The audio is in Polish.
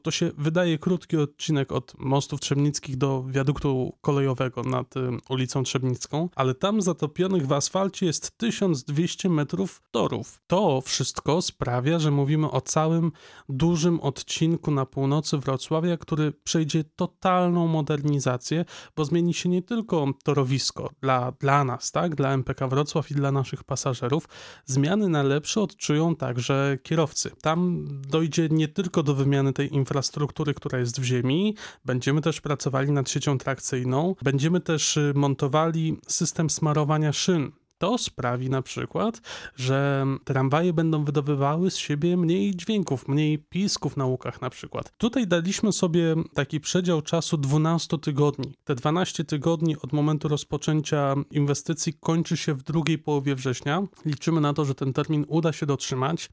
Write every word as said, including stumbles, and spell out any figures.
To się wydaje krótki odcinek od Mostów Trzebnickich do wiaduktu kolejowego nad y, ulicą Trzebnicką, ale tam zatopionych w asfalcie jest tysiąc dwieście metrów torów. To wszystko sprawia, że mówimy o całym dużym odcinku na północy Wrocławia, który przejdzie totalną modernizację, bo zmieni się nie tylko torowisko dla, dla nas, tak, dla M P K Wrocław i dla naszych pasażerów. Zmiany na lepsze odczują także kierowcy. Tam dojdzie nie tylko do wymiany tej infrastruktury, która jest w ziemi, będziemy też pracowali nad siecią trakcyjną, będziemy też montowali system smarowania szyn. To sprawi na przykład, że tramwaje będą wydobywały z siebie mniej dźwięków, mniej pisków na łukach na przykład. Tutaj daliśmy sobie taki przedział czasu dwanaście tygodni. Te dwanaście tygodni od momentu rozpoczęcia inwestycji kończy się w drugiej połowie września. Liczymy na to, że ten termin uda się dotrzymać.